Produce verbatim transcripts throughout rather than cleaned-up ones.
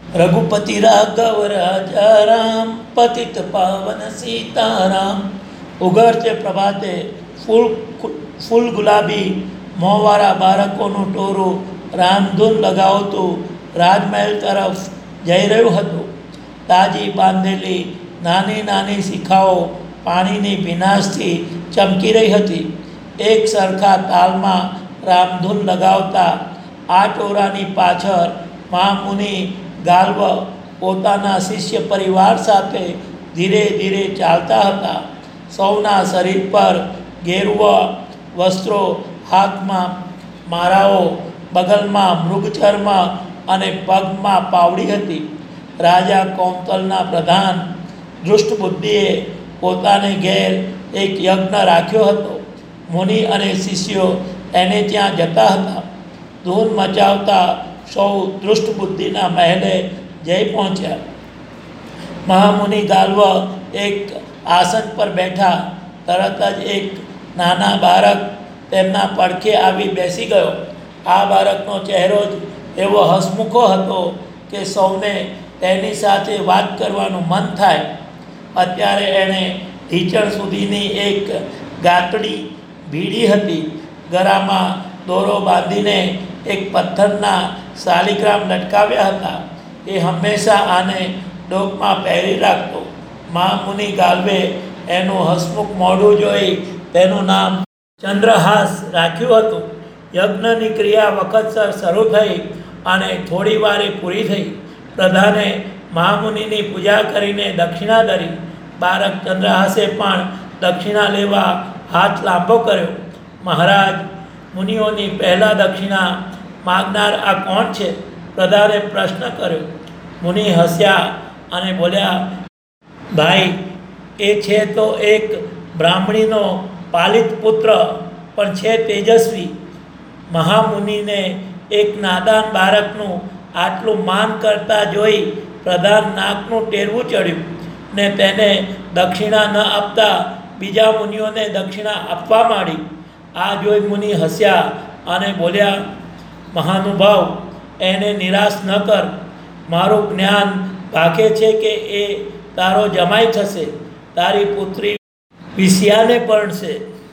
रघुपति राघव राजा राम पतित पावन सीताराम। उगड़ते प्रभाते फूल फूल गुलाबी मोंवारा बाळकोनुं टोळुं रामधून लगावतुं રાજમહેલ તરફ જઈ રહ્યું હતું। તાજી બાંધેલી નાની નાની શિખાઓ પાણીની ભીનાશથી ચમકી રહી હતી। એક સરખા તાલમાં રામધૂન લગાવતા આ ટોળાની પાછળ મહામુનિ ગાલ્વ પોતાના શિષ્ય પરિવાર સાથે ધીરે ધીરે ચાલતા હતા। સૌના શરીર પર ગેરુવા વસ્ત્રો, હાથમાં મારાઓ, બગલમાં મૃગચર્મ અને પગમાં પાવડી હતી। રાજા કૌંતલના પ્રધાન દૃષ્ટબુદ્ધિએ પોતાને ઘેર એક યજ્ઞ રાખ્યો હતો। મુનિ અને શિષ્યો એને ત્યાં જતા હતા। ધૂન મચાવતા સૌ દૃષ્ટબુદ્ધિના મહેલે જઈ પહોંચ્યા। મહામુનિ ગાલ્વ એક આસન પર બેઠા। તરત જ એક નાના બાળક તેમના પડખે આવી બેસી ગયો। આ બાળકનો ચહેરો જ એવો હસમુખો હતો કે સૌને તેની સાથે વાત કરવાનું મન થાય। અત્યારે એણે ઢીંચણ સુધીની એક ગાંતડી ભીડી હતી। ગળામાં દોરો બાંધીને એક પથ્થરના શાલિગ્રામ લટકાવ્યા હતા। એ હંમેશા આને ડોકમાં પહેરી રાખતો। મહામુનિ ગાલ્વે એનું હસમુખ મોઢું જોઈ તેનું નામ ચંદ્રહાસ રાખ્યું હતું। યજ્ઞની ક્રિયા વખતસર શરૂ થઈ અને થોડી વારે પૂરી થઈ। પ્રધાને મહામુનિની પૂજા કરીને દક્ષિણા ધરી। બાળક ચંદ્રહાસે પણ દક્ષિણા લેવા હાથ લાંબો કર્યો। મહારાજ, મુનિઓની પહેલાં દક્ષિણા માગનાર આ કોણ છે? પ્રધાને પ્રશ્ન કર્યો। મુનિ હસ્યા અને બોલ્યા, ભાઈ, એ છે તો એક બ્રાહ્મણીનો પાલિત પુત્ર, પણ છે તેજસ્વી। મહામુનિને એક નાદાન બાળકનું આટલું માન કરતા જોઈ પ્રધાન નાકનું ટેરવું ચડ્યું ને તેને દક્ષિણા ન આપતા બીજા મુનિઓને દક્ષિણા આપવા માંડી। આ જોઈ મુનિ હસ્યા અને બોલ્યા, મહાનુભાવ, એને નિરાશ ન કર। મારું જ્ઞાન ભાખે છે કે એ તારો જમાઈ થશે, તારી પુત્રી વિષ્યાને પરણશે।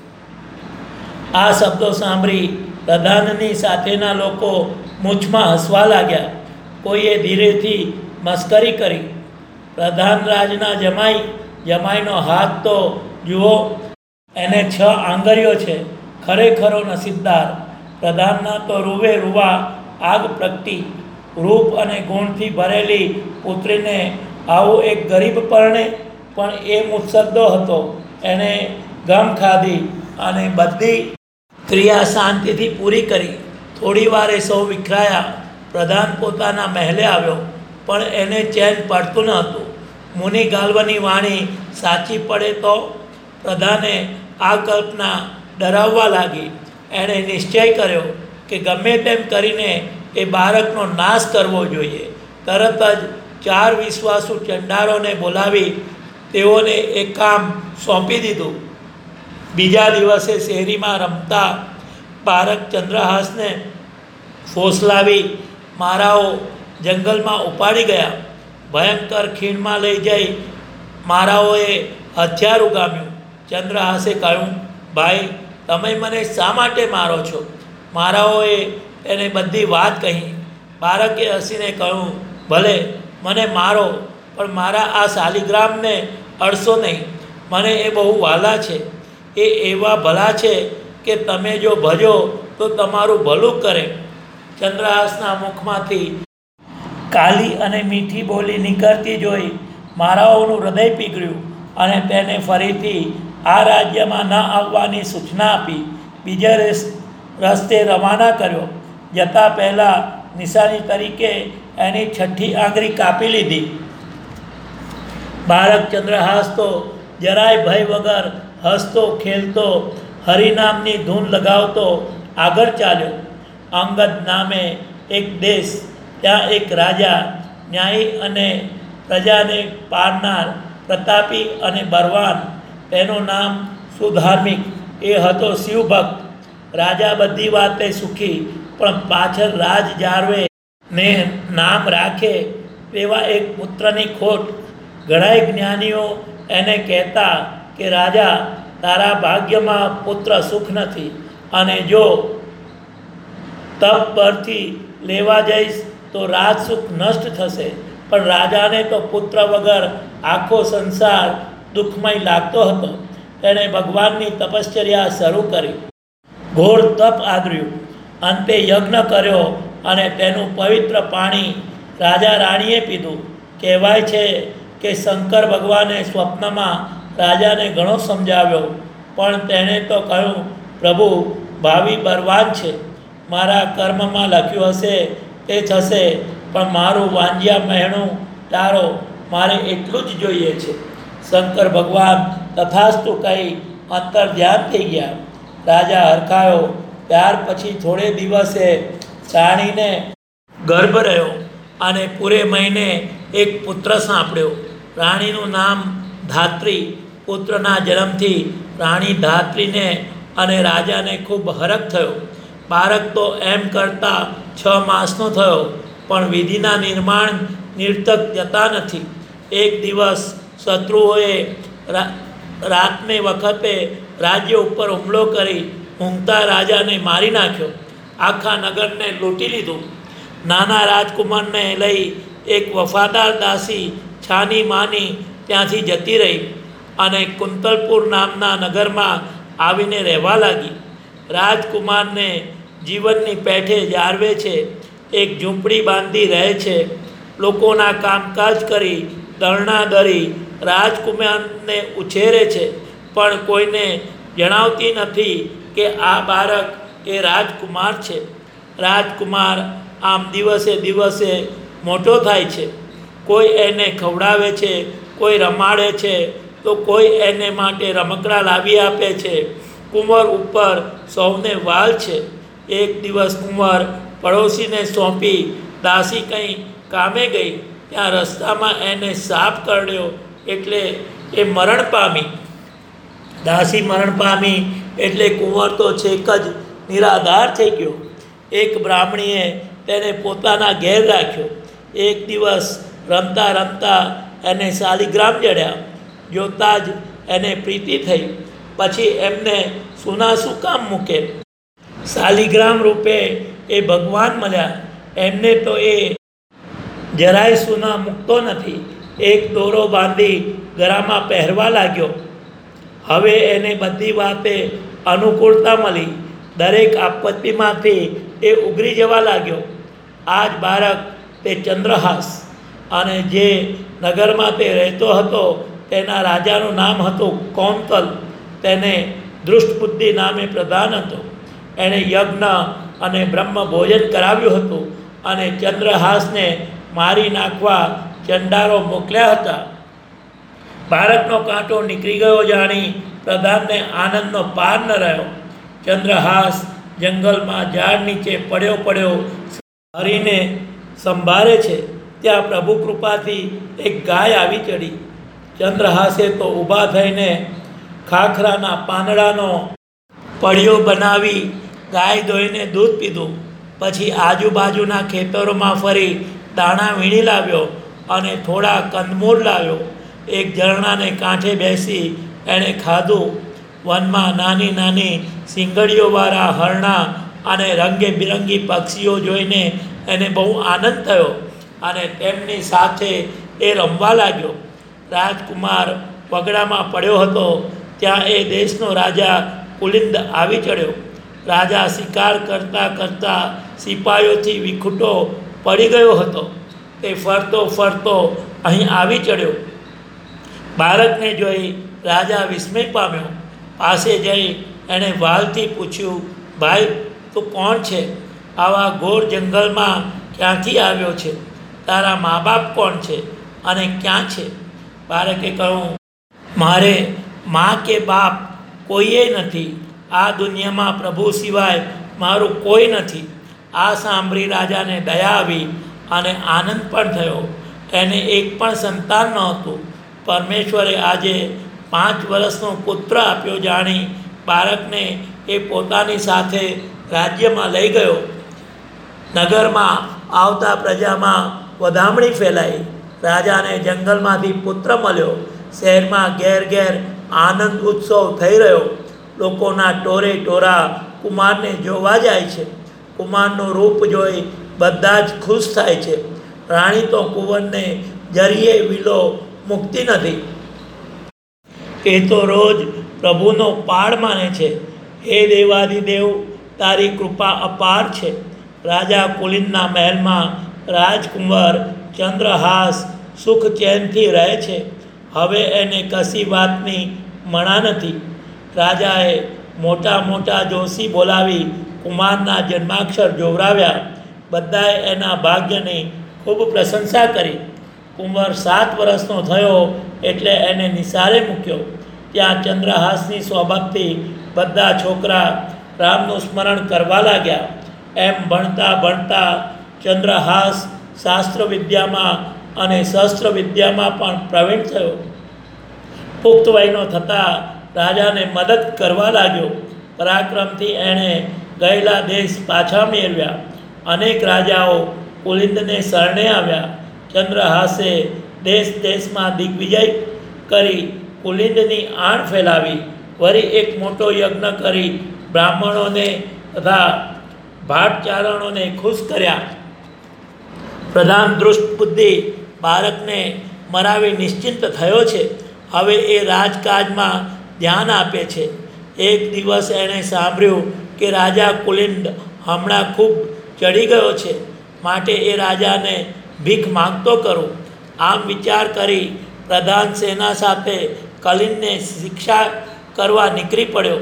આ શબ્દો સાંભળી પ્રધાનની સાથેના લોકો મૂછમાં હસવા લાગ્યા। કોઈએ ધીરેથી મસ્કરી કરી। પ્રધાન રાજના જમાઈ જમાઈનો હાથ તો જુઓ, એને છ આંગળીઓ છે, ખરેખરો નસીબદાર। પ્રધાનના તો રૂવે રૂવા આગ પ્રગટી। રૂપ અને ગુણથી ભરેલી પુત્રીને આવું એક ગરીબ પરણે, પણ એ મુત્સદ્દો હતો। એણે ગમ ખાધી અને બધી ક્રિયા શાંતિથી પૂરી કરી। થોડી વારે સૌ વિખરાયા। પ્રધાન પોતાના મહેલે આવ્યો, પણ એને ચેન પડતું ન હતું। મુનિ ગાલ્વની વાણી સાચી પડે તો? પ્રધાને આ કલ્પના ડરાવવા લાગી। એણે નિશ્ચય કર્યો કે ગમે તેમ કરીને એ બાળકનો નાશ કરવો જોઈએ। તરત જ ચાર વિશ્વાસુ ચંડાળોને બોલાવી તેઓને એ કામ સોંપી દીધું। બીજા દિવસે શેરીમાં રમતા બાળક ચંદ્રહાસને ફોસલાવી મારાઓ જંગલમાં ઉપાડી ગયા। ભયંકર ખીણમાં લઈ જઈ મારાઓએ હથિયાર ઉગામ્યું। ચંદ્રહાસે કહ્યું, ભાઈ, તમે મને શા માટે મારો છો? મારાઓએ એને બધી વાત કહી। બાળકે હસીને કહ્યું, ભલે મને મારો, પણ મારા આ શાલિગ્રામને અડશો નહીં। મને એ બહુ વહાલા છે। એ એવા ભલા છે કે તમે જો ભજો તો તમારું ભલું કરે। ચંદ્રહાસના મુખમાંથી કાલી અને મીઠી બોલી નીકળતી જોઈ મારાઓનું હૃદય પીગળ્યું અને તેને ફરીથી આ રાજ્યમાં ન આવવાની સૂચના આપી। બીજા રસ્તે રવાના કર્યો। જતાં પહેલાં નિશાની તરીકે એની છઠ્ઠી આંગળી કાપી લીધી। બાળક ચંદ્રહાસ તો જરાય ભય વગર હસતો ખેલતો હરિનામની ધૂન લગાવતો આગળ ચાલ્યો। અંગદ નામે એક દેશ, ત્યાં એક રાજા, ન્યાયી અને પ્રજાને પાળનાર, પ્રતાપી અને બળવાન। તેનું નામ સુધાર્મિક, એ હતો શિવભક્ત। રાજા બધી વાતે સુખી, પણ પાછળ રાજ જાળવે ને નામ રાખે એવા એક પુત્રની ખોટ. ઘણાય જ્ઞાનીઓ એને કહેતા કે રાજા, તારા ભાગ્યમાં પુત્ર સુખ નથી, અને જો તપ પરથી લેવા જઈશ તો રાજ સુખ નષ્ટ થશે. પણ રાજાને તો પુત્ર વગર આખો સંસાર દુઃખમય લાગતો હતો. તેણે ભગવાનની તપશ્ચર્યા શરૂ કરી, ઘોર તપ આદર્યું, અંતે યજ્ઞ કર્યો અને તેનું પવિત્ર પાણી રાજા રાણીએ પીધું. કહેવાય છે કે શંકર ભગવાને સ્વપ્નમાં રાજાને ઘણો સમજાવ્યો, પણ તેણે તો કહ્યું, પ્રભુ, ભાવિ બળવાન છે, મારા કર્મમાં લખ્યું હશે તે થશે, પણ મારું વાંજ્યા મહેણું તારો, મારે એટલું જ જોઈએ છે. શંકર ભગવાન તથાસ્તુ કહી અંતર ધ્યાન થઈ ગયા. રાજા હરખાયો. ત્યાર પછી થોડે દિવસે રાણીને ગર્ભ રહ્યો અને પૂરે મહિને એક પુત્ર સાંપડ્યો. રાણીનું નામ ધાત્રી. પુત્રના જન્મથી રાણી ધાત્રીને અને રાજાને ખૂબ હરખ થયો. બાળક તો એમ કરતાં છ માસનો થયો, પણ વિધિના નિર્માણ નિર્થક જતા નથી. એક દિવસ શત્રુઓએ રાતને વખતે રાજ્ય ઉપર હુમલો કરી ઊંઘતા રાજાને મારી નાખ્યો. આખા નગરને લૂંટી લીધું. નાના રાજકુમારને લઈ એક વફાદાર દાસી છાની માની ત્યાંથી જતી રહી અને કુંતલપુર નામના નગરમાં આવીને રહેવા લાગી. રાજકુમારને જીવનની પેઠે જાળવે છે. એક ઝૂંપડી બાંધી રહે છે. લોકોના કામકાજ કરી દરણા દરી રાજકુમારને ઉછેરે છે, પણ કોઈને જણાવતી નથી કે આ બાળક એ રાજકુમાર છે. રાજકુમાર આમ દિવસે દિવસે મોટો થાય છે. કોઈ એને ખવડાવે છે, કોઈ રમાડે છે, તો કોઈ એને માટે રમકડા લાવી આપે છે. કુંવર ઉપર સૌને વાલ છે. એક દિવસ કુંવર પડોશીને સોંપી દાસી કંઈ કામે ગઈ. ત્યાં રસ્તામાં એને સાપ કરડ્યો એટલે એ મરણ પામી. દાસી મરણ પામી એટલે કુંવર તો છેક જ નિરાધાર થઈ ગયો. એક બ્રાહ્મણીએ તેને પોતાના ઘેર રાખ્યો. એક દિવસ રમતા રમતા એને શાલિગ્રામ જડ્યા. જોતાં જ એને પ્રીતિ થઈ. પછી એમને સોના શું કામ મૂકે? શાલિગ્રામ રૂપે એ ભગવાન મળ્યા. એમને તો એ જરાય સોના મૂકતો નથી. એક દોરો બાંધી ગળામાં પહેરવા લાગ્યો. હવે એને બધી વાતે અનુકૂળતા મળી. દરેક આપત્તિમાંથી એ ઉગરી જવા લાગ્યો. આજ બાળક તે ચંદ્રહાસ, અને જે નગરમાં તે રહેતો હતો તેના રાજાનું નામ હતું કૌંતલ. તેને દૃષ્ટબુદ્ધિ નામે પ્રધાન હતો. એણે યજ્ઞ અને બ્રહ્મ ભોજન કરાવ્યું હતું અને ચંદ્રહાસને મારી નાખવા ચંડારો મોકલ્યા હતા. બાળકનો કાંટો નીકળી ગયો જાણી પ્રધાનને આનંદનો પાર ન રહ્યો. ચંદ્રહાસ જંગલમાં ઝાડ નીચે પડ્યો પડ્યો હરીને સંભાળે છે. ત્યાં પ્રભુ કૃપાથી એક ગાય આવી ચડી. ચંદ્રહાસે તો ઊભા થઈને ખાખરાના પાંદડાનો પડિયો બનાવી ગાય દોઈને દૂધ પીધું. પછી આજુબાજુના ખેતરોમાં ફરી દાણા વીણી લાવ્યો અને થોડા કંદમૂળ લાવ્યો. એક ઝરણાને કાંઠે બેસી એણે ખાધું. વનમાં નાની નાની સિંગડીઓવાળા હરણા અને રંગેબિરંગી પક્ષીઓ જોઈને એને બહુ આનંદ થયો અને તેમની સાથે એ રમવા લાગ્યો. રાજકુમાર પગડામાં પડ્યો હતો ત્યાં એ દેશનો રાજા કુલિંદ આવી ચડ્યો. રાજા શિકાર કરતાં કરતાં સિપાહીઓથી વિખૂટો પડી ગયો હતો. તે ફરતો ફરતો અહીં આવી ચડ્યો. બાળકને જોઈ રાજા વિસ્મય પામ્યો. પાસે જઈ એણે વાલથી પૂછ્યું, ભાઈ, તું કોણ છે? આવા ઘોર જંગલમાં ક્યાંથી આવ્યો છે? તારા મા બાપ કોણ છે અને ક્યાં છે? બાળકે કહ્યું, મારે મા કે બાપ કોઈએ નથી. આ દુનિયામાં પ્રભુ સિવાય મારું કોઈ નથી. આ સાંભળી રાજાને દયા આવી અને આનંદ પણ થયો. એને એક પણ સંતાન નહોતું. પરમેશ્વરે આજે પાંચ વર્ષનો પુત્ર આપ્યો જાણી બાળકને એ પોતાની સાથે રાજ્યમાં લઈ ગયો. નગરમાં આવતા પ્રજામાં વધામણી ફેલાઈ. રાજાને જંગલમાંથી પુત્ર મળ્યો. શહેરમાં ઘેર ઘેર આનંદ ઉત્સવ થઈ રહ્યો. લોકોના ટોરે ટોરા કુમારને જોવા જાય છે. કુમારનું રૂપ જોઈ બધા જ ખુશ થાય છે. રાણી તો કુંવરને જરીએ વિલો મૂકતી નથી. એ તો રોજ પ્રભુનો પાડ માને છે. હે દેવાધિદેવ, તારી કૃપા અપાર છે. રાજા કુલિનના મહેલમાં રાજકુંવર ચંદ્રહાસ સુખ ચેનથી રહે છે. હવે એને કશી વાતની મણા નથી. રાજાએ મોટા મોટા જોશી બોલાવી કુમારના જન્માક્ષર જોવરાવ્યા. બધાએ એના ભાગ્યની ખૂબ પ્રશંસા કરી. કુંવર સાત વર્ષનો થયો એટલે એને નિસારે મૂક્યો. ત્યાં ચંદ્રહાસની સોબતથી બધા છોકરા રામનું સ્મરણ કરવા લાગ્યા. એમ ભણતા ભણતા ચંદ્રહાસ શાસ્ત્ર વિદ્યામાં અને શસ્ત્ર વિદ્યામાં પણ પ્રવીણ થયો. પુખ્ત વયનો થતાં રાજાને મદદ કરવા લાગ્યો. પરાક્રમથી એણે ગયેલા દેશ પાછા મેળવ્યા. અનેક રાજાઓ કુલિંદને શરણે આવ્યા. ચંદ્રહાસે દેશ દેશમાં દિગ્વિજય કરી કુલિંદની આણ ફેલાવી. વળી એક મોટો યજ્ઞ કરી બ્રાહ્મણોને તથા ભાટચારણોને ખુશ કર્યા. પ્રધાન દૃષ્ટ બુદ્ધિ બાળકને મરાવી નિશ્ચિંત થયો છે. હવે એ રાજકાજમાં ધ્યાન આપે છે. એક દિવસ એણે સાંભળ્યું કે રાજા કુલિંદ હમણાં ખૂબ ચડી ગયો છે, માટે એ રાજાને ભીખ માંગતો કરું. આમ વિચાર કરી પ્રધાન સેના સાથે કલિનને શિક્ષા કરવા નીકળી પડ્યો.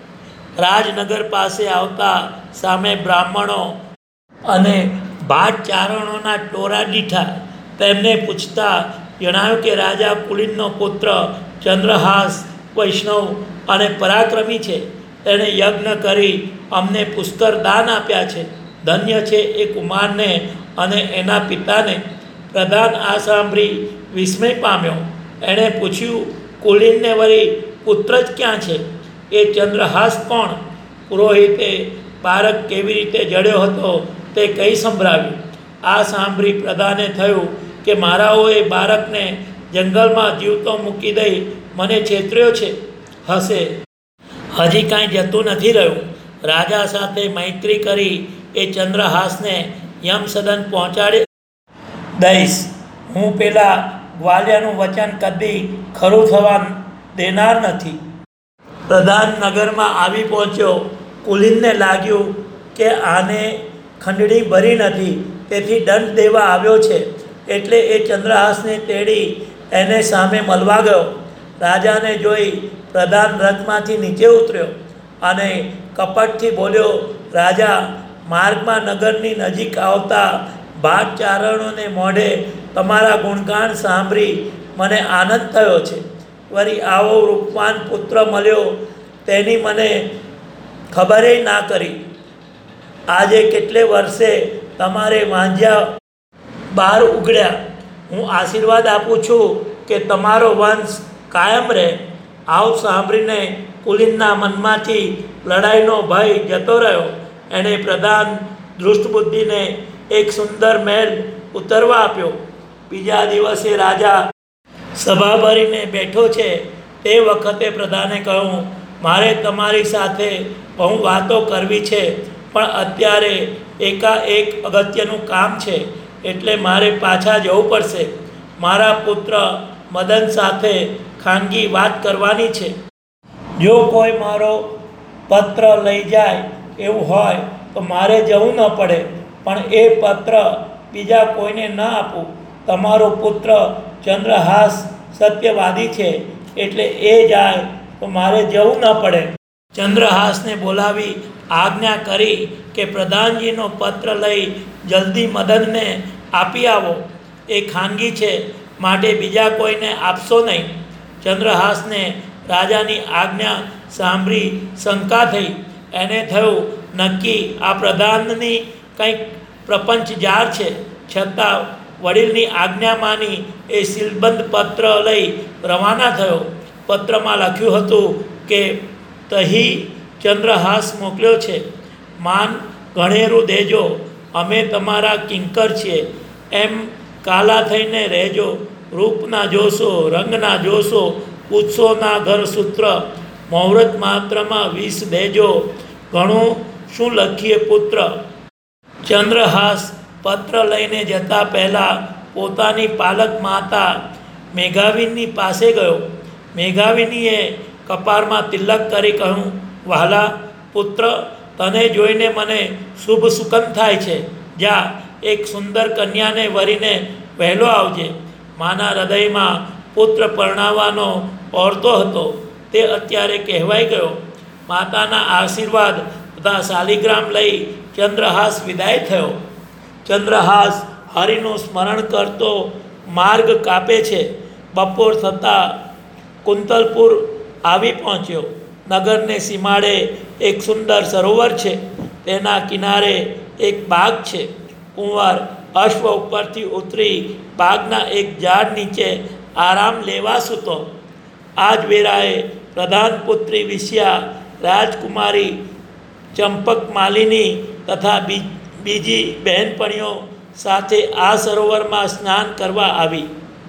રાજનગર પાસે આવતા સામે બ્રાહ્મણો અને ભાટચારણોના ટોળા દીઠા. તેમને પૂછતા જણાવ્યું કે રાજા કુલિનનો પુત્ર ચંદ્રહાસ વૈષ્ણવ અને પરાક્રમી છે. તેણે યજ્ઞ કરી અમને પુષ્કર દાન આપ્યા છે. ધન્ય છે એ કુમારને અને એના પિતાને. પ્રધાન આ સાંભળી વિસ્મય પામ્યો. એણે પૂછ્યું, કુલિનને વળી પુત્ર જ ક્યાં છે? એ ચંદ્રહાસ કોણ? પુરોહિતે બાળક કેવી રીતે જડ્યો હતો તે કહી સંભળાવ્યું. આ સાંભળી પ્રધાને થયું કે મારાઓએ બાળકને જંગલમાં જીવતો મૂકી દઈ મને છેતર્યો છે હશે. હજી કાંઈ જતું નથી રહ્યું. રાજા સાથે મૈત્રી કરી એ ચંદ્રહાસને યમસદન પહોંચાડી દઈશ. હું પેલા ગ્વાલિયાનું વચન કદી ખરું થવા દેનાર નથી. પ્રધાન નગરમાં આવી પહોંચ્યો. કુલિનને લાગ્યું કે આને ખંડણી ભરી નથી, તેથી દંડ દેવા આવ્યો છે. એટલે એ ચંદ્રહાસને તેડી એને સામે મળવા ગયો. રાજાને જોઈ પ્રધાન રથમાંથી નીચે ઉતર્યો અને કપટથી બોલ્યો, રાજા, માર્ગમાં નગરની નજીક આવતા ભાટચારણોને મોઢે તમારા ગુણગાન સાંભળી મને આનંદ થયો છે. વળી આવો રૂપવાન પુત્ર મળ્યો તેની મને ખબરે ના કરી. આજે કેટલે વર્ષે તમારે વાંઝ્યા બહાર ઉગડ્યા. હું આશીર્વાદ આપું છું કે તમારો વંશ કાયમ રહે. આવ સાંભળીને કુલિનના મનમાંથી લડાઈનો ભય જતો રહ્યો. એણે પ્રધાન દૃષ્ટબુદ્ધિને એક સુંદર મહેલ ઉતરવા આપ્યો. બીજા દિવસે રાજા સભા ભરીને બેઠો છે. તે વખતે પ્રધાને કહ્યું, મારે તમારી સાથે બહુ વાતો કરવી છે, પણ અત્યારે એકાએક અગત્યનું કામ છે, એટલે મારે પાછા જવું પડશે. મારા પુત્ર મદન સાથે ખાનગી વાત કરવાની છે. જો કોઈ મારો પત્ર લઈ જાય એવું હોય તો મારે જવું ન પડે, પણ એ પત્ર બીજા કોઈને ન આપું. તમારો પુત્ર ચંદ્રહાસ સત્યવાદી છે, એટલે એ જાય તો મારે જવું ન પડે. ચંદ્રહાસને બોલાવી આજ્ઞા કરી કે પ્રધાનજીનો પત્ર લઈ જલ્દી મદનને આપી આવો. એ ખાનગી છે, માટે બીજા કોઈને આપશો નહીં. ચંદ્રહાસને રાજાની આજ્ઞા સાંભળી શંકા થઈ. એને થયું, નક્કી આ પ્રધાનની કંઈક પ્રપંચ જાર છે. છતાં વડીલની આજ્ઞા માની એ સીલબંધ પત્ર લઈ રવાના થયો. પત્રમાં લખ્યું હતું કે તહી ચંદ્રહાસ મોકલ્યો છે. માન ઘણેરું દેજો, અમે તમારા કિંકર છીએ. એમ કાલા થઈને રહેજો, રૂપના જોશો, રંગના જોશો, પૂછશો ના ઘર સૂત્ર, મુહૂર્ત માત્રમાં વિષ દેજો, ઘણું શું લખીએ પુત્ર. ચંદ્રહાસ પત્ર લઈને જતા પહેલાં પોતાની પાલક માતા મેઘાવિની પાસે ગયો. મેઘાવિનીએ કપાળમાં તિલક કરી કહ્યું, વહાલા પુત્ર, તને જોઈને મને શુભ સુકન થાય છે. જા, એક સુંદર કન્યાને વરીને વહેલો આવજે. માના હૃદયમાં પુત્ર પરણાવવાનો ઓરતો હતો તે અત્યારે કહેવાઈ ગયો. માતાના આશીર્વાદ તથા શાલિગ્રામ લઈ ચંદ્રહાસ વિદાય થયો. ચંદ્રહાસ હરિનું સ્મરણ કરતો માર્ગ કાપે છે. બપોર થતાં કુંતલપુર આવી પહોંચ્યો. નગરને સીમાડે એક સુંદર સરોવર છે. તેના કિનારે એક બાગ છે. કુંવર અશ્વ ઉપરથી ઉતરી બાગના એક ઝાડ નીચે આરામ લેવા સૂતો. આ જ વેરાએ પ્રધાનપુત્રી વિષ્યા, રાજકુમારી ચંપક માલિની તથા બીજી બહેનપણીઓ સાથે આ સરોવરમાં સ્નાન કરવા આવી.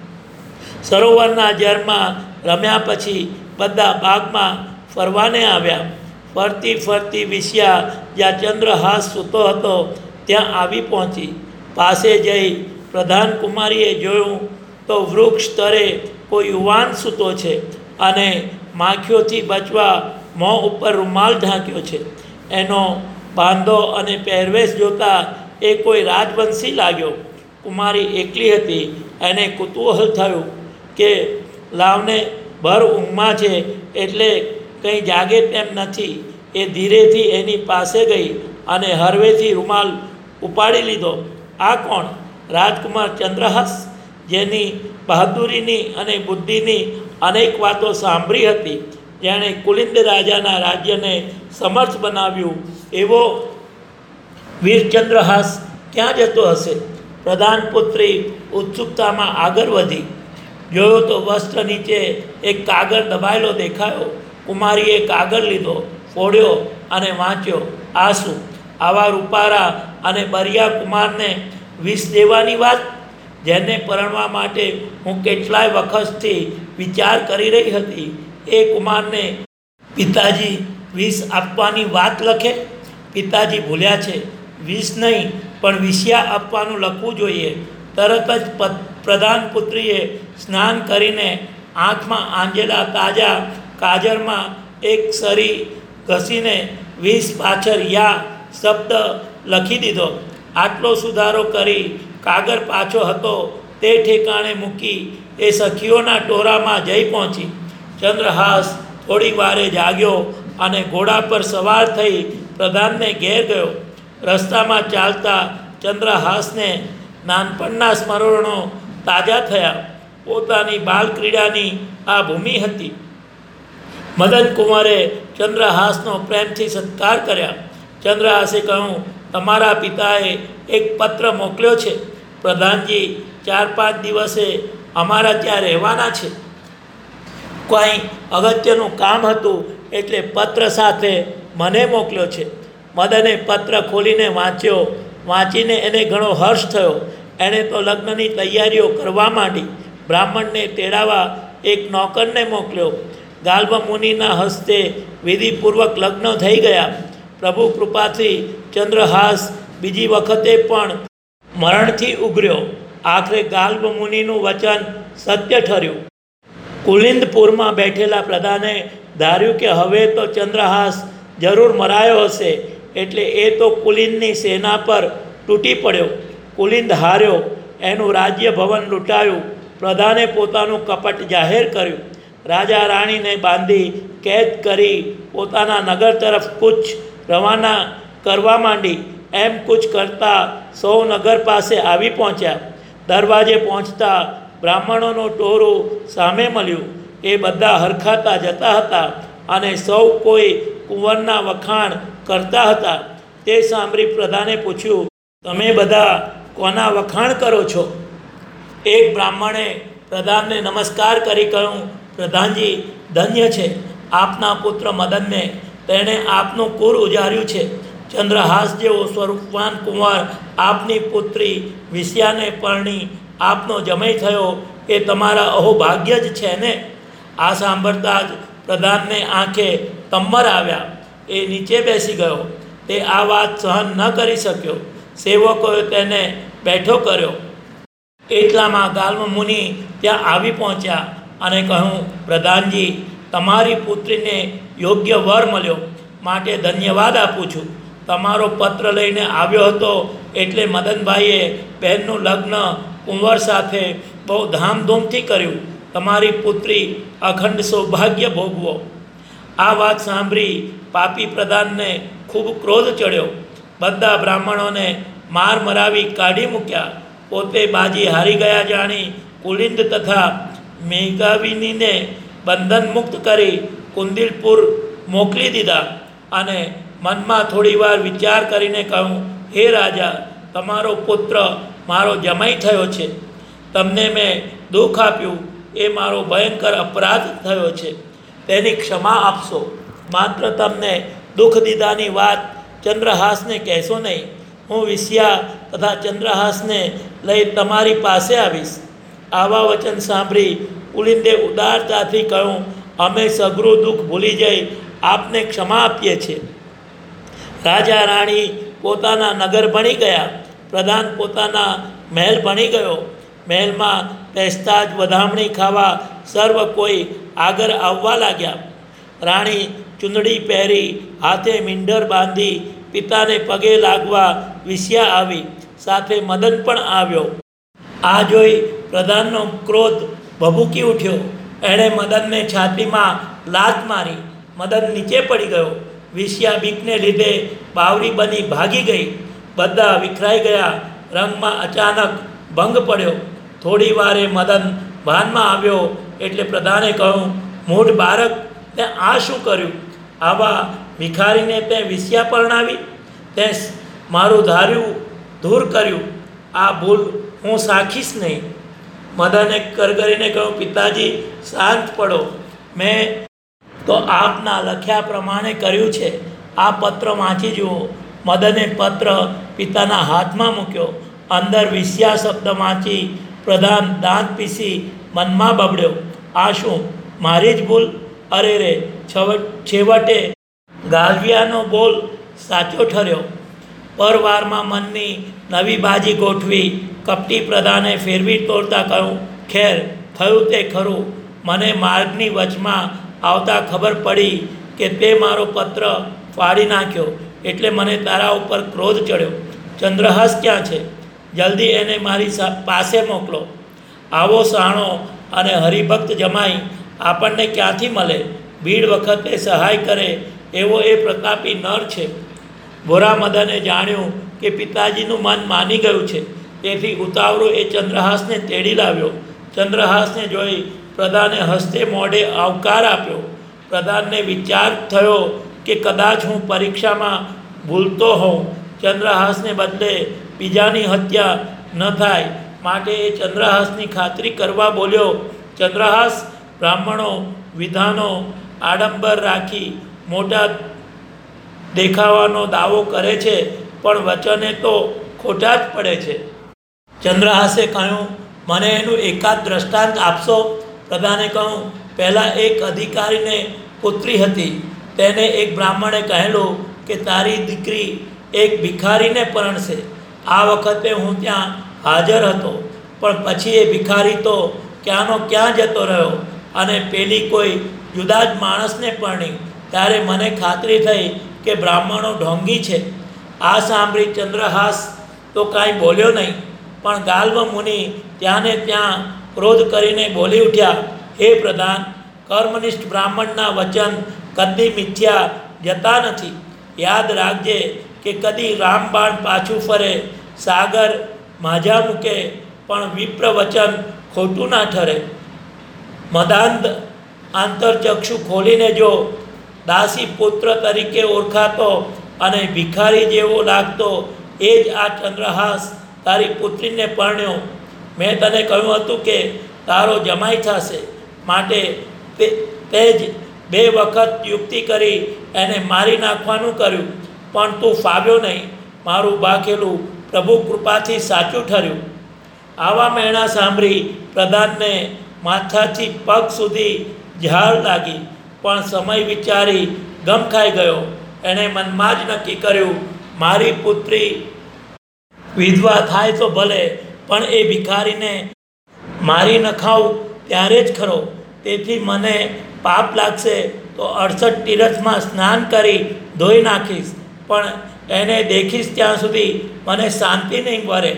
સરોવરના જળમાં રમ્યા પછી બધા બાગમાં ફરવાને આવ્યા. ફરતી ફરતી વિષ્યા જ્યાં ચંદ્રહાસ સૂતો હતો ત્યાં આવી પહોંચી. પાસે જઈ પ્રધાનકુમારીએ જોયું તો વૃક્ષ તરે કોઈ યુવાન સૂતો છે અને માખીઓથી બચવા મોં ઉપર રૂમાલ ઢાંક્યો છે. એનો બાંધો અને પહેરવેશ જોતા એ કોઈ રાજવંશી લાગ્યો. કુમારી એકલી હતી. એને કુતૂહલ થયું કે લાવને ભર ઊંઘમાં છે એટલે કંઈ જાગે તેમ નથી. એ ધીરેથી એની પાસે ગઈ અને હરવેથી રૂમાલ ઉપાડી લીધો. આ કોણ? રાજકુમાર ચંદ્રહાસ, જેની બહાદુરીની અને બુદ્ધિની અનેક વાતો સાંભળી હતી, જેણે કુલિંદ રાજાના રાજ્યને સમર્થ બનાવ્યું, એવો વીર ચંદ્રહાસ ક્યાં જતો હશે? પ્રધાનપુત્રી ઉત્સુકતામાં આગળ વધી. જોયો તો વસ્ત્ર નીચે એક કાગળ દબાયેલો દેખાયો. કુમારીએ કાગળ લીધો, ફોડ્યો અને વાંચ્યો. આ શું? આવા રૂપારા અને બરિયા કુમારને વિષ દેવાની વાત, જેને પરણવા માટે હું કેટલાય વખતથી વિચાર કરી રહી હતી, એ કુમારને પિતાજી વિષ આપવાની વાત લખે? પિતાજી ભૂલ્યા છે. વિષ નહીં પણ વિષ્યા આપવાનું લખવું જોઈએ. તરત જ પ્રધાનપુત્રીએ સ્નાન કરીને આંખમાં આંજેલા તાજા કાજળમાં એક સરી ઘસીને વિષ પાછળ યા શબ્દ લખી દીધો. આટલો સુધારો કરી કાગળ પાછો હતો તે ઠેકાણે મૂકી એ સખીઓના ટોળામાં જઈ પહોંચી. ચંદ્રહાસ થોડી વારે જાગ્યો અને ઘોડા પર સવાર થઈ પ્રધાનને ઘેર ગયો. રસ્તામાં ચાલતા ચંદ્રહાસને નાનપણના સ્મરણો તાજા થયા. પોતાની બાલક્રીડાની આ ભૂમિ હતી. મદન કુંવરે ચંદ્રહાસનો પ્રેમથી સત્કાર કર્યા. ચંદ્રહાસે કહ્યું, તમારા પિતાએ એક પત્ર મોકલ્યો છે. પ્રધાનજી ચાર પાંચ દિવસે અમારા ત્યાં રહેવાના છે. કંઈ અગત્યનું કામ હતું એટલે પત્ર સાથે મને મોકલ્યો છે. મદને પત્ર ખોલીને વાંચ્યો. વાંચીને એને ઘણો હર્ષ થયો. એણે તો લગ્નની તૈયારીઓ કરવા માંડી. બ્રાહ્મણને તેડાવવા એક નોકરને મોકલ્યો. ગાલ્વ મુનિના હસ્તે વિધિપૂર્વક લગ્ન થઈ ગયા. પ્રભુ કૃપાથી ચંદ્રહાસ બીજી વખતે પણ મરણથી ઉગર્યો. આખરે ગાલ્વ મુનિનું વચન સત્ય ઠર્યું. કુલિંદપુરમાં બેઠેલા પ્રધાને ધાર્યું કે હવે તો ચંદ્રહાસ જરૂર મરાયો હશે, એટલે એ તો કુલિંદની સેના પર તૂટી પડ્યો. કુલિંદ હાર્યો. એનું રાજ્ય ભવન લૂંટાયું. પ્રધાને પોતાનું કપટ જાહેર કર્યું. રાજા રાણીને બાંધી કેદ કરી પોતાના નગર તરફ કૂચ રવાના કરવા માંડી. એમ કૂચ કરતાં સૌ નગર પાસે આવી પહોંચ્યા. દરવાજે પહોંચતા બ્રાહ્મણોનું ટોળું સામે મળ્યું. એ બધા હરખાતા જતા હતા અને સૌ કોઈ કુંવરના વખાણ કરતા હતા. તે સાંભળી પ્રધાને પૂછ્યું, તમે બધા કોના વખાણ કરો છો? એક બ્રાહ્મણે પ્રધાનને નમસ્કાર કરી કહ્યું, પ્રધાનજી, ધન્ય છે આપના પુત્ર મદનને. તેણે આપનું કુળ ઉજાર્યું છે. ચંદ્રહાસ જેવો સ્વરૂપવાન કુંવર આપની પુત્રી વિષ્યાને પરણી આપનો જમાઈ થયો એ તમારા અહોભાગ્ય જ છે ને. આ સાંભળતા જ પ્રધાનને આંખે તમ્મર આવ્યા. એ નીચે બેસી ગયો. તે આ વાત સહન ન કરી શક્યો. સેવકોએ તેને બેઠો કર્યો. એટલામાં ગાલ્વ મુનિ ત્યાં આવી પહોંચ્યા અને કહ્યું, પ્રધાનજી, તમારી પુત્રીને યોગ્ય વર મળ્યો માટે ધન્યવાદ આપું છું. તમારો પત્ર લઈને આવ્યો હતો એટલે મદનભાઈએ બહેનનું લગ્ન કુંવર સાથે બહુ ધામધૂમથી કર્યું. તમારી પુત્રી અખંડ સૌભાગ્ય ભોગવો. આ વાત સાંભળી પાપી પ્રધાનને ખૂબ ક્રોધ ચડ્યો. બધા બ્રાહ્મણોને માર મરાવી કાઢી મૂક્યા. પોતે બાજી હારી ગયા જાણી કુલિંદ તથા મેઘાવિનીને બંધન મુક્ત કરી કુંદિલપુર મોકલી દીધા અને મનમાં થોડી વાર વિચાર કરીને કહ્યું, હે રાજા, તમારો પુત્ર મારો જમાઈ થયો છે. તમને મેં દુઃખ આપ્યું એ મારો ભયંકર અપરાધ થયો છે. તેની ક્ષમા આપશો. માત્ર તમને દુઃખ દીધાની વાત ચંદ્રહાસને કહેશો નહીં. હું વિસ્યા તથા ચંદ્રહાસને લઈ તમારી પાસે આવીશ. આવા વચન સાંભળી પુલિંદે ઉદારતાથી કહ્યું, અમે સઘળું દુઃખ ભૂલી જઈ આપને ક્ષમા આપીએ છીએ. રાજા રાણી પોતાના નગર ભણી ગયા. પ્રધાન પોતાના મહેલ ભણી ગયો. મહેલમાં બેસતા જ વધામણી ખાવા સર્વ કોઈ આગળ આવવા લાગ્યા. રાણી ચૂંદડી પહેરી હાથે મીંઢર બાંધી પિતાને પગે લાગવા વિસ્યા આવી. સાથે મદન પણ આવ્યો. આ જોઈ પ્રધાનનો ક્રોધ ભભૂકી ઉઠ્યો. એણે મદનને છાતીમાં લાત મારી. મદન નીચે પડી ગયો. વિસ્યા બીકને લીધે બાવરી બની ભાગી ગઈ. બધા વિખરાઈ ગયા. રંગમાં અચાનક ભંગ પડ્યો. થોડી વારે મદન ભાનમાં આવ્યો એટલે પ્રધાને કહ્યું, મૂઢ બાળક, તે આ શું કર્યું? આવા ભિખારીને તે વિસ્યા પરણાવી? તે મારું ધાર્યું દૂર કર્યું. આ ભૂલ હું સાખીશ નહીં. મદને કરગરીને કહ્યું, પિતાજી, શાંત પડો. મેં તો આપના લખ્યા પ્રમાણે કર્યું છે. આ પત્ર વાંચી જુઓ. મદને પત્ર પિતાના હાથમાં મૂક્યો. અંદર વિસ્યા શબ્દ વાંચી પ્રધાન દાંત પીસી મનમાં બબડ્યો, આ શું મારી જ ભૂલ? અરે રે, છેવટે ગાલવિયાનો બોલ સાચો ઠર્યો. પરવારમાં મનની નવી બાજી ગોઠવી કપટી પ્રધાને ફેરવી તોડતા કહ્યું, ખેર, થયું તે ખરું. મને માર્ગની વચમાં આવતા ખબર પડી કે તે મારો પત્ર ફાડી નાખ્યો એટલે મને તારા ઉપર ક્રોધ ચડ્યો. ચંદ્રહાસ ક્યાં છે? જલ્દી એને મારી પાસે મોકલો. આવો સાણો અને હરિભક્ત જમાઈ આપણને ક્યાંથી મળે? ભીડ વખતે સહાય કરે એવો એ પ્રતાપી નર છે. ભોરા મદને જાણ્યું કે પિતાજીનું મન માની ગયું છે. તેથી ઉતાવળો એ ચંદ્રહાસને તેડી લાવ્યો. ચંદ્રહાસને જોઈ પ્રધાને હસ્તે મોઢે આવકાર આપ્યો. પ્રધાનને વિચાર થયો કે કદાચ હું પરીક્ષામાં ભૂલતો હોઉં. ચંદ્રહાસને બદલે બીજાની હત્યા ન થાય માટે એ ચંદ્રહાસની ખાતરી કરવા બોલ્યો, ચંદ્રહાસ, બ્રાહ્મણો વિધાનો આડંબર રાખી મોટા દેખાવાનો દાવો કરે છે, પણ વચને તો ખોટા જ પડે છે. ચંદ્રહાસે કહ્યું, મને એનું એકાદ દ્રષ્ટાંત આપશો? પ્રધાને કહ્યું, પહેલાં એક અધિકારીને પુત્રી હતી. તેને એક બ્રાહ્મણે કહેલું કે તારી દીકરી એક ભિખારીને પરણશે. આ વખતે હું ત્યાં હાજર હતો, પણ પછી એ ભિખારી તો ક્યાંનો ક્યાં જતો રહ્યો અને પેલી કોઈ જુદા જ માણસને પરણી. ત્યારે મને ખાતરી થઈ કે બ્રાહ્મણો ઢોંગી છે. આ સાંભળી ચંદ્રહાસ તો કાંઈ બોલ્યો નહીં, પણ ગાલ્વ મુનિ ત્યાં ને ત્યાં ક્રોધ કરીને બોલી ઉઠ્યા, હે પ્રધાન, કર્મનિષ્ઠ બ્રાહ્મણના વચન કદી મિથ્યા જતા નથી. યાદ રાખજે કે કદી રામબાણ પાછું ફરે, સાગર માજા મૂકે, પણ વિપ્ર વચન ખોટું ના ઠરે. મદાંધ આંતરચક્ષુ ખોલીને જો દાસી પુત્ર તરીકે ઓળખાતો અને ભિખારી જેવો લાગતો એ જ આ ચંદ્રહાસ તારી પુત્રીને પરણ્યો. મેં તને કહ્યું હતું કે તારો જમાઈ થશે, માટે તે તે જ બે વખત યુક્તિ કરી એને મારી નાખવાનું કર્યું, પણ તું ફાવ્યો નહીં. મારું બાખેલું પ્રભુ કૃપાથી સાચું ઠર્યું. આવા મહેણા સાંભળી પ્રધાનને માથાથી પગ સુધી ઝાળ લાગી, પણ સમય વિચારી ગમ ખાઈ ગયો. એણે મનમાં જ નક્કી કર્યું, મારી પુત્રી વિધવા થાય તો ભલે, પણ એ ભિખારીને મારી ન ખાઉં ત્યારે જ ખરો. તેથી મને પાપ લાગશે તો અડસઠ તીરથમાં સ્નાન કરી ધોઈ નાખીશ, પણ એને દેખીશ ત્યાં સુધી મને શાંતિ નહીં વરે.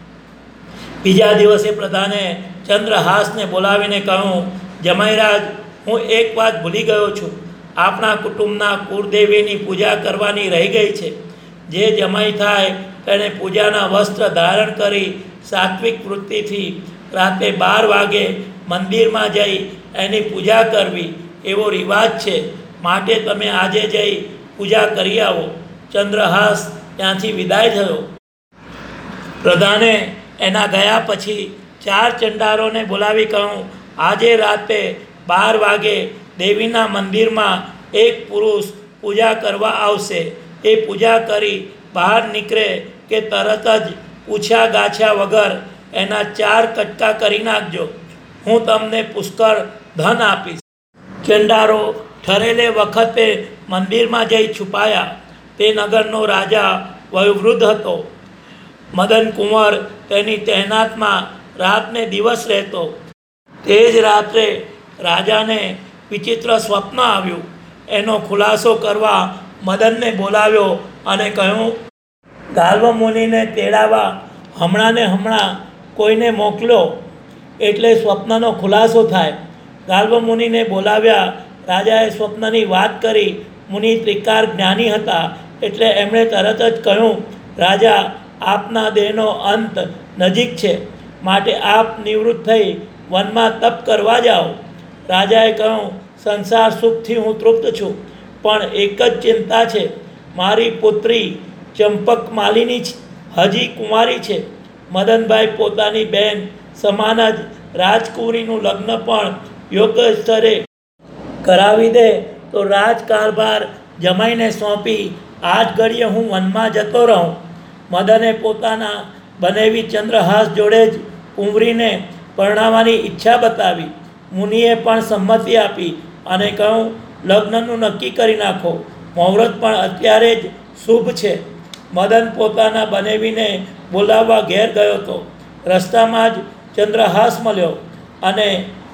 બીજા દિવસે પ્રધાને ચંદ્રહાસને બોલાવીને કહ્યું, જમાઈરાજ, હું એક વાત ભૂલી ગયો છું. આપણા કુટુંબના કુળદેવીની પૂજા કરવાની રહી ગઈ છે. જે જમાઈ થાય તેણે પૂજાના વસ્ત્ર ધારણ કરી સાત્વિક વૃત્તિથી રાતે બાર વાગે મંદિરમાં જઈ એની પૂજા કરવી એવો રિવાજ છે. માટે તમે આજે જઈ પૂજા કરી આવો. ચંદ્રહાસ ત્યાંથી વિદાય થયો. પ્રધાને એના ગયા પછી ચાર ચંડારોને બોલાવી કહ્યું, આજે રાતે બાર વાગે દેવીના મંદિરમાં એક પુરુષ પૂજા કરવા આવશે. એ પૂજા કરી બહાર નીકળે કે તરત જ પૂછ્યા ગાછ્યા વગર એના ચાર કટકા કરી નાખજો. હું તમને પુષ્કળ ધન આપીશ. ચંડારો ઠરેલે વખતે મંદિરમાં જઈ છુપાયા. તે નગરનો રાજા વયોવૃદ્ધ હતો. મદન કુંવર તેની તહેનાતમાં રાતને દિવસ રહેતો. તે જ રાત્રે રાજાને વિચિત્ર સ્વપ્ન આવ્યું. એનો ખુલાસો કરવા મદનને બોલાવ્યો અને કહ્યું, ગાલ્વ મુનિને તેડાવવા હમણાં ને હમણાં કોઈને મોકલ્યો એટલે સ્વપ્નનો ખુલાસો થાય. ગાલ્વ મુનિને બોલાવ્યા. રાજાએ સ્વપ્નની વાત કરી. મુનિ ત્રિકાર જ્ઞાની હતા એટલે એમણે તરત જ કહ્યું, રાજા, આપના દેહનો અંત નજીક છે, માટે આપ નિવૃત્ત થઈ વનમાં તપ કરવા જાઓ. રાજાએ કહ્યું, સંસાર સુખથી હું તૃપ્ત છું, પણ એક જ ચિંતા છે. મારી પુત્રી ચંપક માલિની હજી કુંવારી છે. મદનભાઈ પોતાની બહેન સમાન જ રાજકુંવરીનું લગ્ન પણ યોગ્ય સ્તરે કરાવી દે તો રાજકારભાર જમાઈને સોંપી આજ ઘડીએ હું વનમાં જતો રહું. મદને પોતાના બનેવી ચંદ્રહાસ જોડે જ કુંવરીને પરણાવવાની ઈચ્છા બતાવી. મુનિએ પણ સંમતિ આપી અને કહ્યું, લગ્નનું નક્કી કરી નાખો. મુહૂર્ત પણ અત્યારે જ શુભ છે. મદન પોતાના બનેવીને બોલાવવા ઘેર ગયો હતો. રસ્તામાં જ ચંદ્રહાસ મળ્યો અને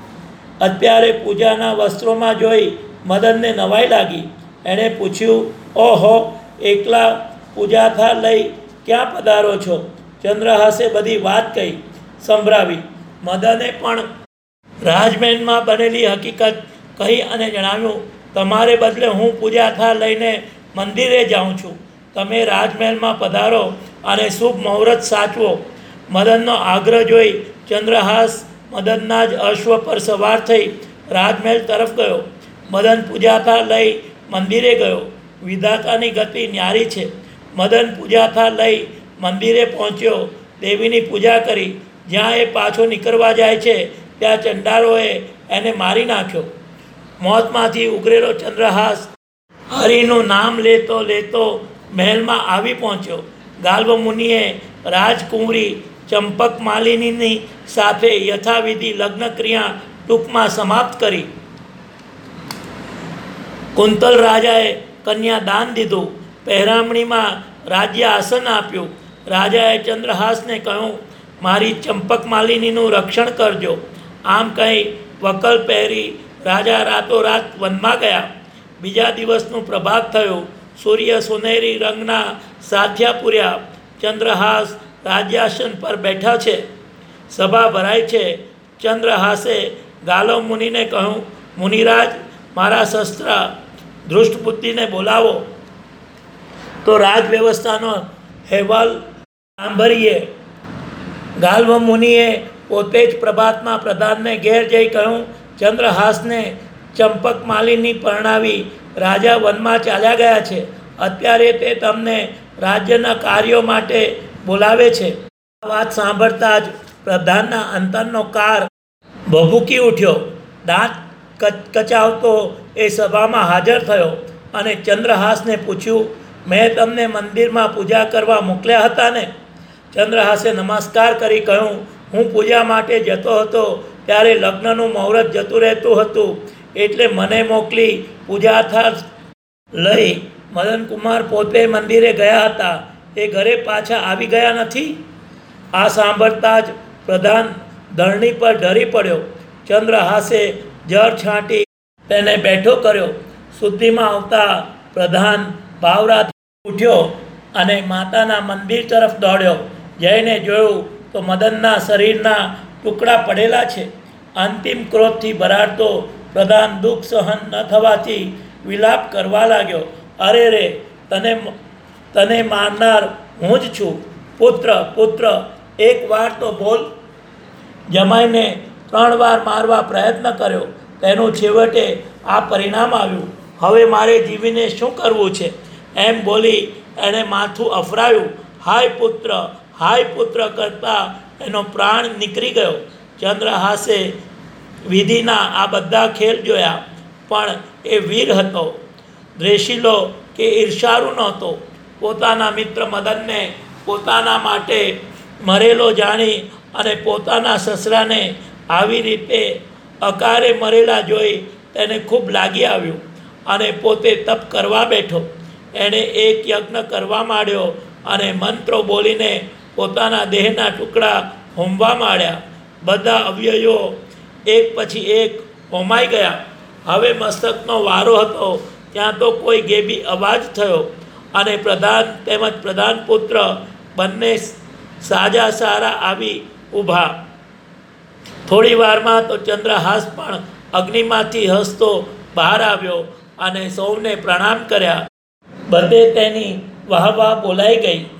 અત્યારે પૂજાના વસ્ત્રોમાં જોઈ મદનને નવાઈ લાગી. એણે પૂછ્યું, ઓહો, એકલા પૂજાથા લઈ ક્યાં પધારો છો? ચંદ્રહાસે બધી વાત કહી સંભળાવી. મદને પણ રાજમહેલમાં બનેલી હકીકત કહી અને જણાવ્યું, તમારે બદલે હું પૂજાથા લઈને મંદિરે જાઉં છું. તમે રાજમહેલમાં પધારો અને શુભ મુહૂર્ત સાચવો. મદનનો આગ્રહ જોઈ ચંદ્રહાસ મદનના જ અશ્વ પર સવાર થઈ રાજમહેલ તરફ ગયો. મદન પૂજાથા લઈ મંદિરે ગયો. વિધાતાની ગતિ ન્યારી છે. મદન પૂજાથા લઈ મંદિરે પહોંચ્યો. દેવીની પૂજા કરી. જ્યાં એ પાછો નીકળવા જાય છે ત્યાં ચંડારોએ એને મારી નાખ્યો. મોતમાંથી ઉગરેલો ચંદ્રહાસ હરિનું નામ લેતો લેતો મહેલમાં આવી પહોંચ્યો. ગાલ્વ મુનિએ રાજકુંવરી ચંપક માલિનીની સાથે યથાવિધિ લગ્ન ક્રિયા ટૂંકમાં સમાપ્ત કરી. કુંતલ રાજાએ કન્યા દાન દીધું. પહેરામણીમાં રાજ્ય આસન આપ્યું. રાજાએ ચંદ્રહાસને કહ્યું, મારી ચંપક માલિનીનું રક્ષણ કરજો. આમ કહી વકલ પહેરી રાજા રાતોરાત વનમાં ગયા. બીજા દિવસનું પ્રભાત થયું. સૂર્ય સોનેરી રંગના સાથિયા પૂર્યા. ચંદ્રહાસ રાજ્યાસન પર બેઠા છે. સભા ભરાય છે. ચંદ્રહાસે ગાલો મુનિને કહ્યું, મુનિરાજ, મારા શસ્ત્ર ધૃષ્ટબુદ્ધિને બોલાવો તો રાજ વ્યવસ્થાનો અહેવાલ સાંભળીએ. ગાલ્વ મુનિએ પોતે જ પ્રભાતમાં પ્રધાનને ઘેર જઈ કહ્યું, ચંદ્રહાસને ચંપક માલિની પરણાવી રાજા વનમાં ચાલ્યા ગયા છે. અત્યારે તે તમને રાજ્યના કાર્યો માટે બોલાવે છે. આ વાત સાંભળતા જ પ્રધાનના અંતરનો કાર ભભૂકી ઉઠ્યો. દાંત કચકચાવતો એ સભામાં હાજર થયો અને ચંદ્રહાસને પૂછ્યું, મેં તમને મંદિરમાં પૂજા કરવા મોકલ્યા હતા ને? ચંદ્રહાસે નમસ્કાર કરી કહ્યું, હું પૂજા માટે જતો હતો ત્યારે લગ્નનું મુહૂર્ત જતું રહેતું હતું, એટલે મને મોકલી પૂજાર્થાર્થ લઈ મદનકુમાર પોતે મંદિરે ગયા હતા. એ ઘરે પાછા આવી ગયા નથી. આ સાંભળતા જ પ્રધાન ધરણી પર ઢળી પડ્યો. ચંદ્રહાસે જળ છાંટી તેને બેઠો કર્યો. શુદ્ધિમાં આવતા પ્રધાન ભાવરાથી ઉઠ્યો અને માતાના મંદિર તરફ દોડ્યો. જઈને જોયું તો મદનના શરીરના ટુકડા પડેલા છે. અંતિમ ક્રોધથી ભરાડતો પ્રધાન દુઃખ સહન ન થવાથી વિલાપ કરવા લાગ્યો. અરે રે, તને તને મારનાર હું જ છું. પુત્ર પુત્ર એક વાર તો બોલ. જમાઈને ત્રણ વાર મારવા પ્રયત્ન કર્યો, તેનું છેવટે આ પરિણામ આવ્યું. હવે મારે જીવીને શું કરવું છે? એમ બોલી એણે માથું અફરાયું. હાય પુત્ર, હાય પુત્ર કરતાં એનો પ્રાણ નીકળી ગયો. ચંદ્રહાસે વિધિના આ બધા ખેલ જોયા, પણ એ વીર હતો, દ્વેષીલો કે ઈર્ષાળુ નહોતો. પોતાના મિત્ર મદનને પોતાના માટે મરેલો જાણી અને પોતાના સસરાને આવી રીતે અકારે મરેલા જોઈ તેને ખૂબ લાગી આવ્યું અને પોતે તપ કરવા બેઠો. એણે એક યજ્ઞ કરવા માંડ્યો અને મંત્રો બોલીને પોતાના દેહના ટુકડા હોમવા માંડ્યા. બધા અવયવો એક પછી એક હોમાઈ ગયા. હવે મસ્તકનો વારો હતો ત્યાં તો કોઈ ગેબી અવાજ થયો અને પ્રધાન તેમજ પ્રધાન પુત્ર બંને સાજા સારા આવી ઊભા. થોડી વારમાં તો ચંદ્રહાસ પણ અગ્નિમાંથી હસતો બહાર આવ્યો અને સૌને પ્રણામ કર્યા. બધે તેની વાહ વાહ બોલાઈ ગઈ.